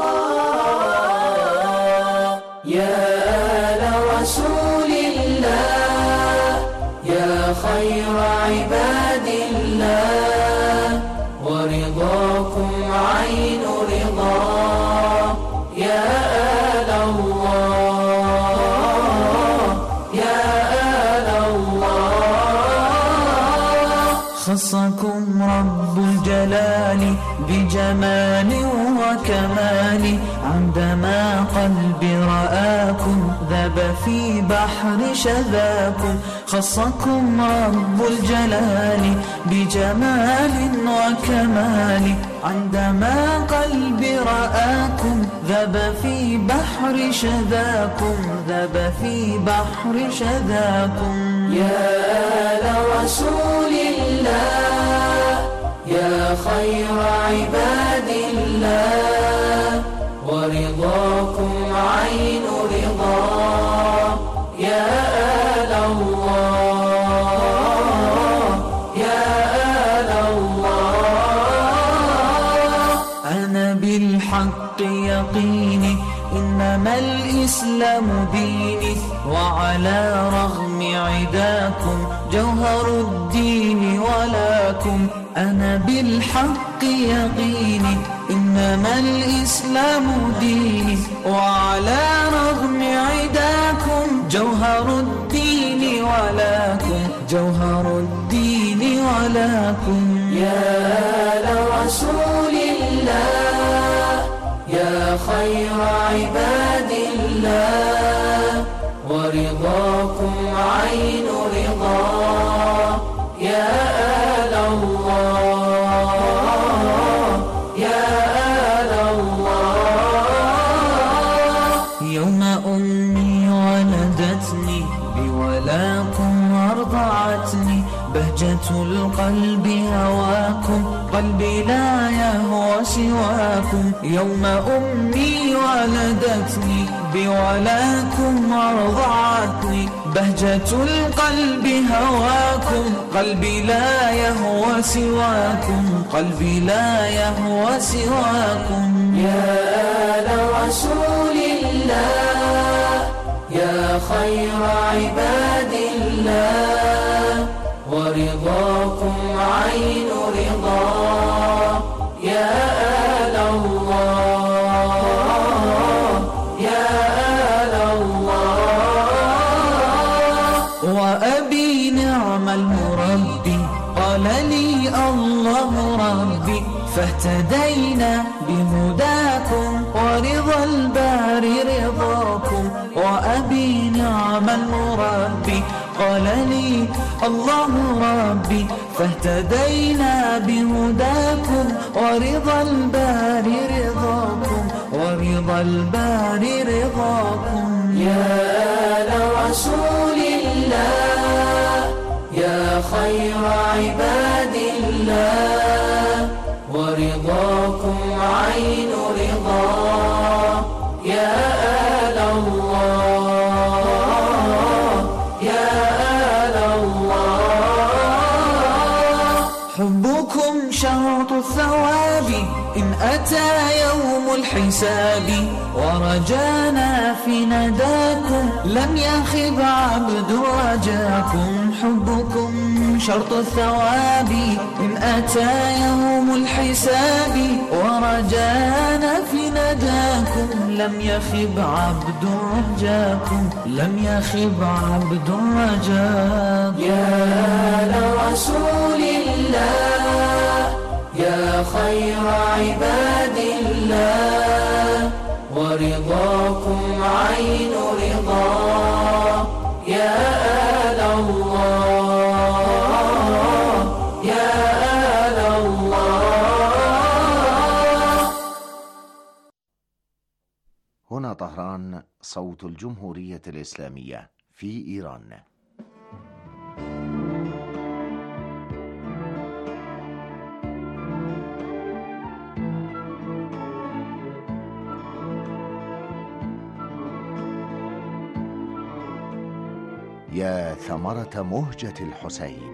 يا آل رسول الله عباد الله ورضاكم عين رضا يا آل الله يا آل الله. خصكم رب الجلال بجمال وكمال عندما قلبي رآكم ذاب في بحر شذاكم. خصكم رب الجلال بجمال وكمال عندما قلبي رآكم ذاب في بحر شذاكم ذاب في بحر شذاكم. يا آل رسول الله يا خير عباد الله ورضاكم عين رضا يا آل الله يا آل الله. أنا بالحق يقيني إنما الإسلام ديني وعلى رغم عداكم جوهر الدين ولكم. أنا بالحق يقيني إنما الإسلام ديني وعلى رغم عداكم جوهر الدين ولكم جوهر الدين ولكم. يا آل رسول الله يا خير عباد الله ورضاكم عين رضا يا آل الله يا آل الله. يوم أمي ولدتني بولاكم أرضعتني بهجة القلب هواكم قلبي لا يهوى سواكم. يوم أمي ولدتني بولاكم أرضعتني بهجة القلب هواكم قلبي لا يهوى سواكم قلبي لا يهوى سواكم. يا آل رسول الله يا خير عباد الله ورضاكم عين رضا يا آل الله يا آل الله. وأبي نعم المربي قال لي الله ربي فاهتدينا بهداكم ورضا الباري رضاكم. وأبي نعم المربي قال لي الله ربي فاهتدينا بهداكم ورضا الباري رضاكم ورضا الباري رضاكم. يا آل رسول الله يا خير عباد الله ورضاكم عين رضا يا آل الله يا آل الله. حبكم شرط الثواب إن أتى يوم الحساب ورجانا في نداكم لم يخب عبد رجاكم. حبكم شرط الثواب إن أتى يوم الحساب ورجانا في نداكم لم يخب عبد رجاكم لم يخب عبد رجاكم. يا آل رسول الله يا خير عباد الله ورضاكم عين رضا يا آل الله يا آل الله. هنا طهران صوت الجمهورية الإسلامية في إيران. يا ثمرة مهجة الحسين.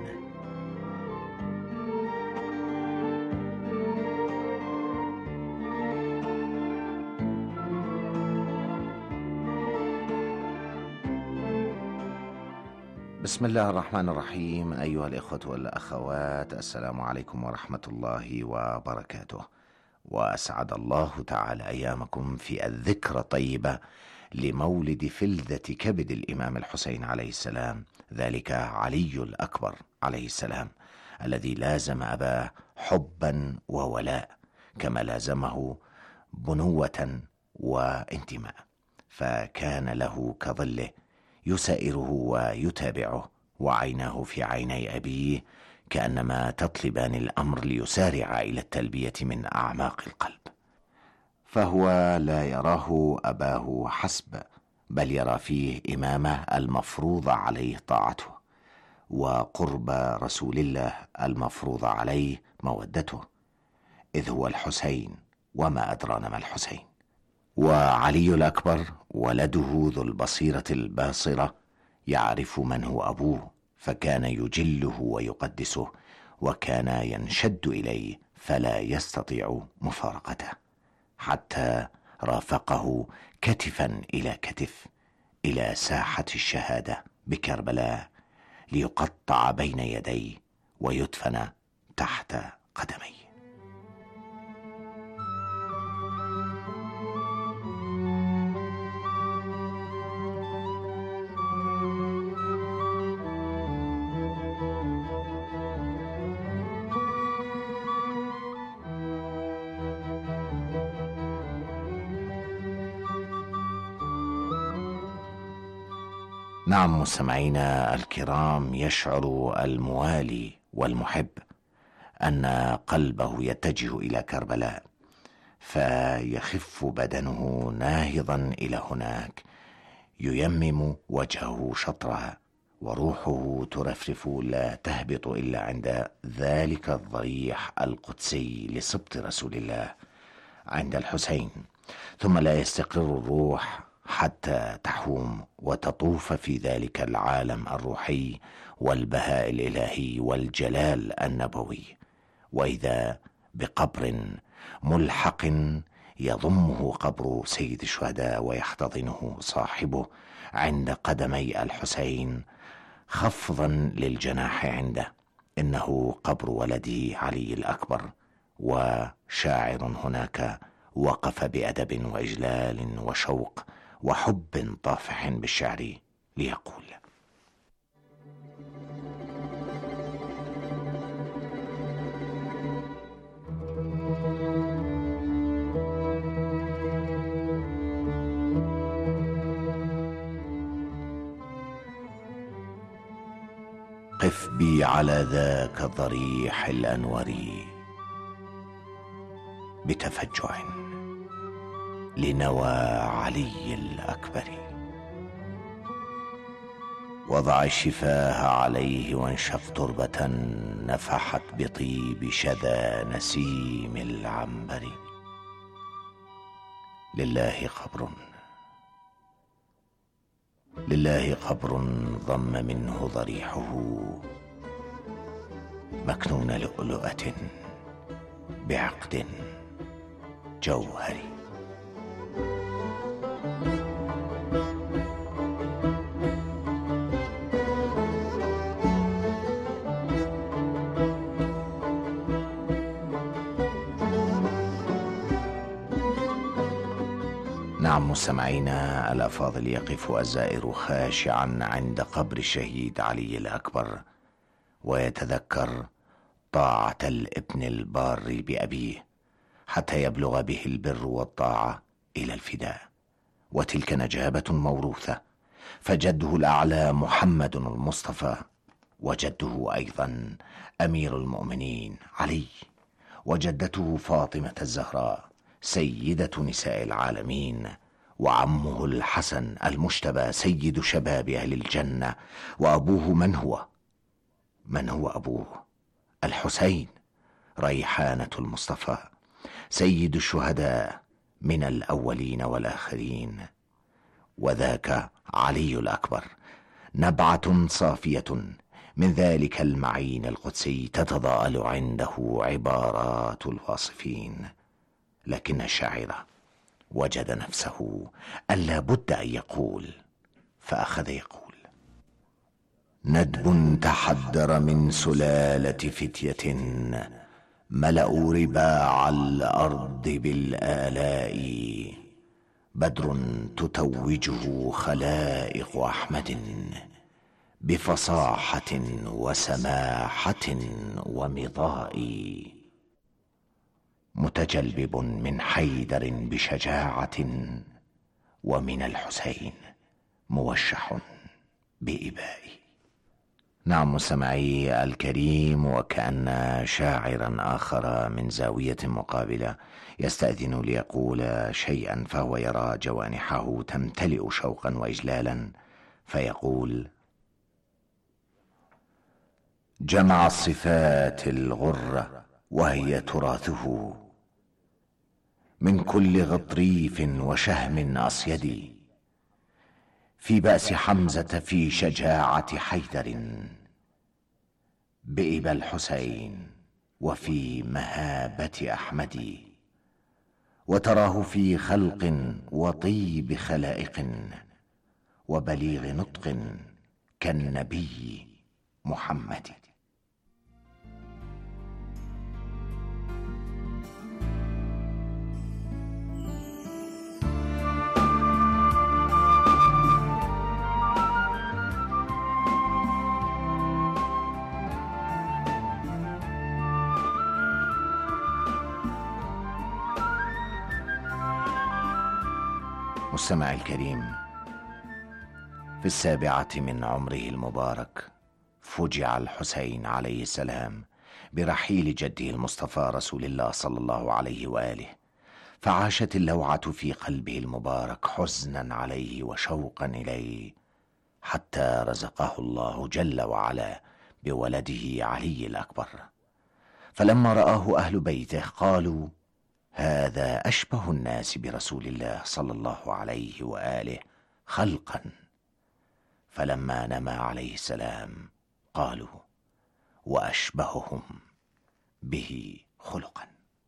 بسم الله الرحمن الرحيم. أيها الإخوة والأخوات، السلام عليكم ورحمة الله وبركاته، وأسعد الله تعالى أيامكم في الذكرى الطيبة لمولد فلذة كبد الإمام الحسين عليه السلام، ذلك علي الأكبر عليه السلام، الذي لازم أباه حبا وولاء كما لازمه بنوة وانتماء، فكان له كظله يسائره ويتابعه، وعيناه في عيني أبيه كأنما تطلبان الأمر ليسارع إلى التلبية من أعماق القلب. فهو لا يراه أباه حسب، بل يرى فيه إمامه المفروض عليه طاعته، وقرب رسول الله المفروض عليه مودته، إذ هو الحسين، وما أدرانا ما الحسين. وعلي الأكبر ولده ذو البصيرة الباصرة يعرف من هو أبوه، فكان يجله ويقدسه، وكان ينشد إليه فلا يستطيع مفارقته، حتى رافقه كتفا إلى كتف إلى ساحة الشهادة بكربلاء ليقطع بين يديه ويدفن تحت قدميه. نعم مستمعينا الكرام، يشعر الموالي والمحب أن قلبه يتجه إلى كربلاء، فيخف بدنه ناهضا إلى هناك، ييمم وجهه شطرها، وروحه ترفرف لا تهبط إلا عند ذلك الضريح القدسي لسبط رسول الله عند الحسين، ثم لا يستقر الروح حتى تحوم وتطوف في ذلك العالم الروحي والبهاء الإلهي والجلال النبوي، وإذا بقبر ملحق يضمه قبر سيد الشهداء ويحتضنه صاحبه عند قدمي الحسين خفضا للجناح عنده، إنه قبر ولده علي الأكبر. وشاعر هناك وقف بأدب وإجلال وشوق وحب طافح بالشعر ليقول: قف بي على ذاك الضريح الأنور بتفجع لنوى علي الأكبر، وضع الشفاه عليه وانشف تربة نفحت بطيب شذا نسيم العنبر. لله قبر ضم منه ضريحه مكنون لؤلؤة بعقد جوهري. نعم مستمعينا الأفاضل، يقف الزائر خاشعا عند قبر الشهيد علي الأكبر ويتذكر طاعة الابن البار بأبيه حتى يبلغ به البر والطاعة إلى الفداء، وتلك نجابة موروثة، فجده الأعلى محمد المصطفى، وجده أيضا أمير المؤمنين علي، وجدته فاطمة الزهراء سيدة نساء العالمين، وعمه الحسن المجتبى سيد شباب أهل الجنة، وأبوه من هو أبوه؟ الحسين ريحانة المصطفى سيد الشهداء من الأولين والآخرين، وذاك علي الأكبر نبعة صافية من ذلك المعين القدسي تتضاءل عنده عبارات الواصفين. لكن الشاعر وجد نفسه أن لا بد أن يقول، فأخذ يقول: ندب تحدر من سلالة فتية ملأوا رباع الأرض بالآلاء، بدر تتوجه خلائق أحمد بفصاحة وسماحة ومضاء، متجلبب من حيدر بشجاعة، ومن الحسين موشح بإباء. نعم مستمعي الكريم، وكأن شاعرا آخر من زاوية مقابلة يستأذن ليقول شيئا فهو يرى جوانحه تمتلئ شوقا وإجلالا، فيقول: جمع الصفات الغرة وهي تراثه من كل غطريف وشهم أصيد، في بأس حمزة في شجاعة حيدر، بإبا الحسين وفي مهابة أحمد، وتراه في خلق وطيب خلائق وبليغ نطق كالنبي محمد. مستمع الكريم، في 7 من عمره المبارك فجع الحسين عليه السلام برحيل جده المصطفى رسول الله صلى الله عليه وآله، فعاشت اللوعة في قلبه المبارك حزنا عليه وشوقا إليه، حتى رزقه الله جل وعلا بولده علي الأكبر. فلما رآه أهل بيته قالوا: هذا أشبه الناس برسول الله صلى الله عليه وآله خلقا. فلما نما عليه السلام قالوا: وأشبههم به خلقا.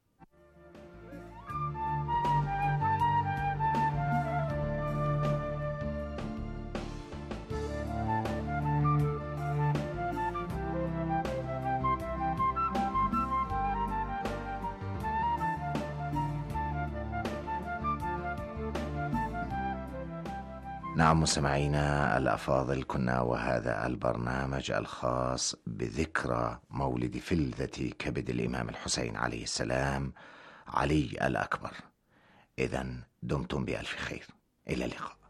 نعم مستمعينا الأفاضل، كنا وهذا البرنامج الخاص بذكرى مولد فلذة كبد الإمام الحسين عليه السلام علي الأكبر. إذن دمتم بألف خير، إلى اللقاء.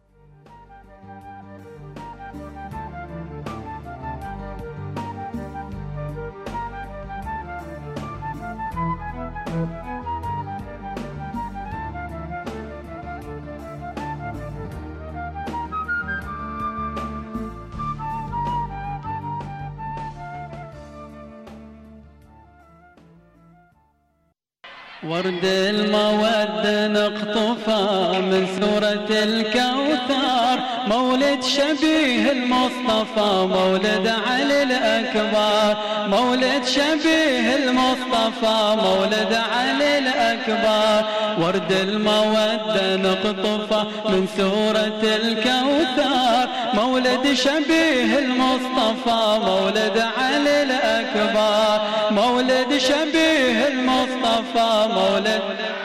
ورد المودة نقطفه من سورة الكوثر، مولد شبيه المصطفى مولد علي الأكبر، مولد شبيه المصطفى مولد علي الأكبر. ورد المودة نقطفه من سورة الكوثر، مولد شبيه المصطفى مولد علي الأكبر، مولد شبيه المصطفى مولد.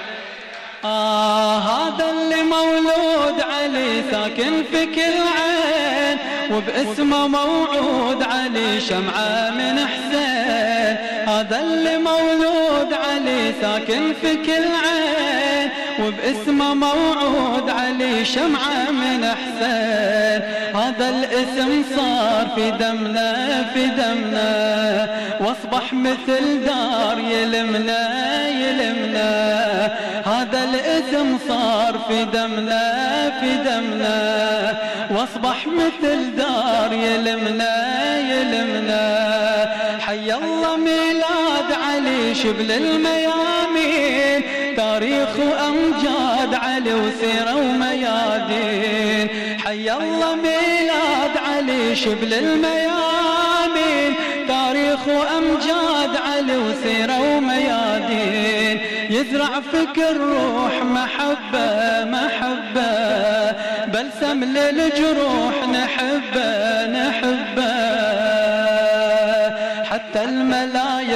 هذا اللي مولود علي ساكن في كل عين، وباسمه موعود علي شمعة من حسين. هذا اللي مولود علي ساكن في كل عين، وباسمه موعود علي شمعة من حسين. هذا الاسم صار في دمنا في دمنا، واصبح مثل دار يلمنا يلمنا. هذا الاسم صار في دمنا في دمنا، واصبح مثل دار يلمنا يلمنا. حي الله ميلاد علي شبل الميامين، تاريخ وأمجاد علي وسيرة وميادين. حي الله ميلاد علي شبل الميامين، تاريخ وأمجاد علي وسيرة وميادين. يزرع فكر روح محبة محبة، بلسم للجروح نحبه نحبه.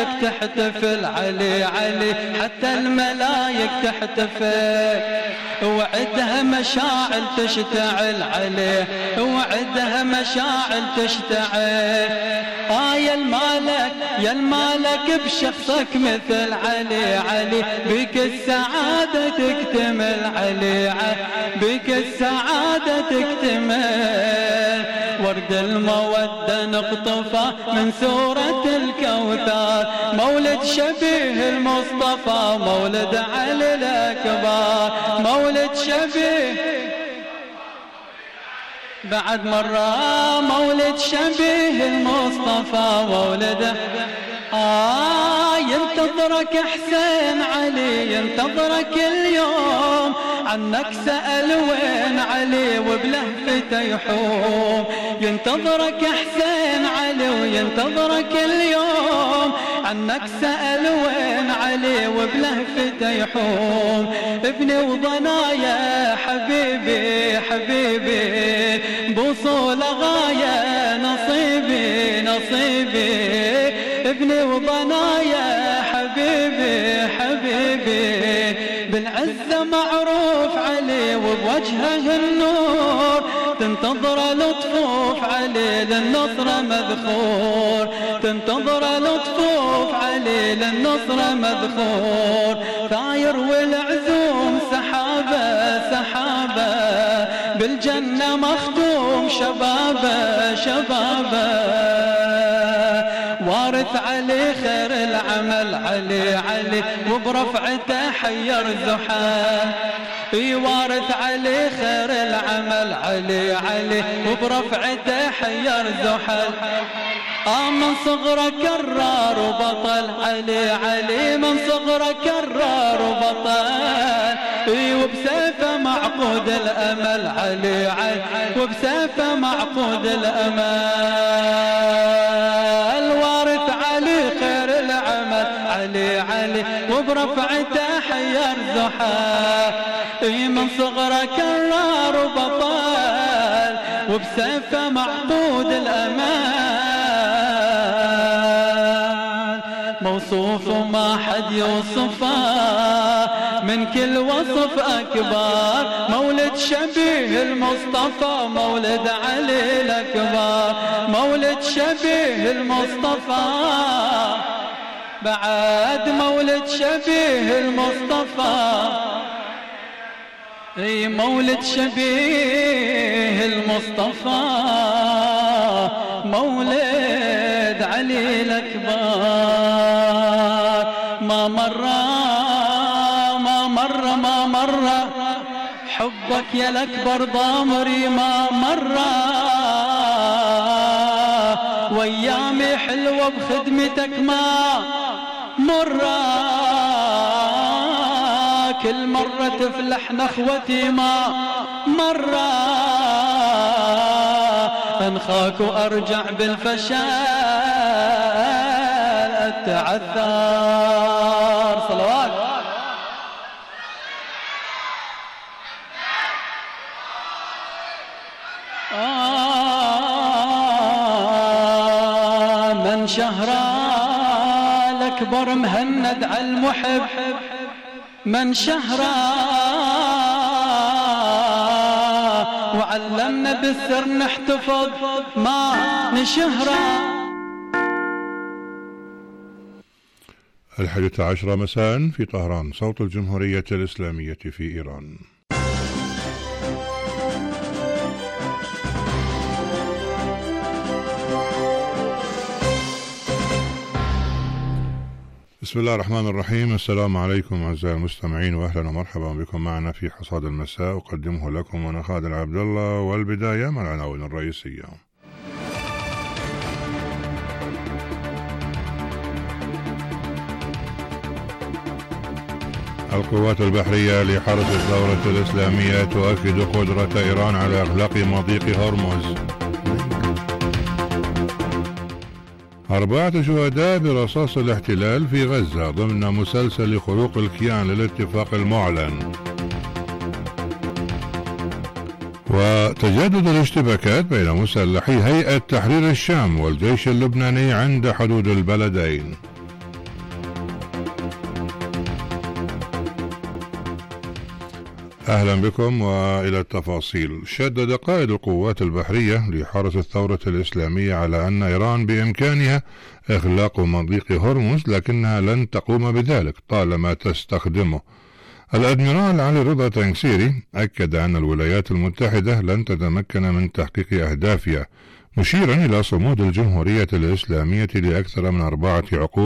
الملايك تحتفل علي علي، حتى الملايك تحتفل، وعدها مشاعل تشتعل عليه، وعدها مشاعل تشتعل. يا المالك يا المالك بشخصك مثل علي علي، بك السعادة تكتمل علي بك السعادة تكتمل. ورد المودة نقطفه من سورة الكوثر، مولد شبيه المصطفى مولد علي الأكبر، مولد شبيه بعد مرة، مولد شبيه المصطفى مولده. ينتظرك حسين علي ينتظرك اليوم، عنك سأل وين علي وبلهفته يحوم. ينتظرك حسين علي وينتظرك اليوم، عنك سأل وين علي وبلهفته يحوم. ابني وضنايا حبيبي حبيبي، بوصول غاية نصيبي نصيبي. ابني وضنايا حبيبي حبيبي، بالعزة معروف علي وبوجهه النور، تنتظر لطفوف علي للنصر مذخور، تنتظر لطفوف علي للنصر مذخور. ثاير والعزوم سحابة سحابة، بالجنة مختوم شبابه شبابه. وارث علي خير العمل علي علي، وبرفعته حير زحال. وارث علي خير العمل علي علي، وبرفعته حير زحال. من صغره كرار وبطل علي علي، من صغره كرار وبطل. وبسيفه معقود الأمل علي علي، وبسيفه معقود الأمل. وارث علي خير العمل علي علي، وبرفعته حير زحال. من صغره كرار وبطل، وبسيفه معقود الأمل. موصوف وما حد يوصفه، من كل وصف أكبر. مولد شبيه المصطفى مولد علي الأكبر، مولد شبيه المصطفى. بعد مولد شبيه المصطفى، مولد شبيه المصطفى، مولد علي الأكبر. ما مر حبك يا الأكبر ضامري، ما مر وأيامي حلوة بخدمتك ما مرة. كل مرة تفلح نخوتي ما مرة، أنخاك وأرجع بالفشل أتعثر. صلوات من شهره الأكبر مهند على المحب، من شهره وعلمنا بالسر نحتفظ ما نشهره. 11 مساء في طهران، صوت الجمهورية الإسلامية في إيران. بسم الله الرحمن الرحيم. السلام عليكم أعزائي المستمعين، وأهلا ومرحبا بكم معنا في حصاد المساء، أقدمه لكم أنا خالد عبد الله. والبداية مع العناوين الرئيسية. القوات البحرية لحرس الثورة الإسلامية تؤكد قدرة إيران على إغلاق مضيق هرمز. 4 شهداء برصاص الاحتلال في غزة ضمن مسلسل خروق الكيان للاتفاق المعلن. وتجدد الاشتباكات بين مسلحي هيئة تحرير الشام والجيش اللبناني عند حدود البلدين. أهلا بكم وإلى التفاصيل. شدد قائد القوات البحرية لحرس الثورة الإسلامية على أن إيران بإمكانها إغلاق مضيق هرمز، لكنها لن تقوم بذلك طالما تستخدمه. الأدميرال علي رضا تنكسيري أكد أن الولايات المتحدة لن تتمكن من تحقيق أهدافها، مشيرا إلى صمود الجمهورية الإسلامية لأكثر من 4 عقود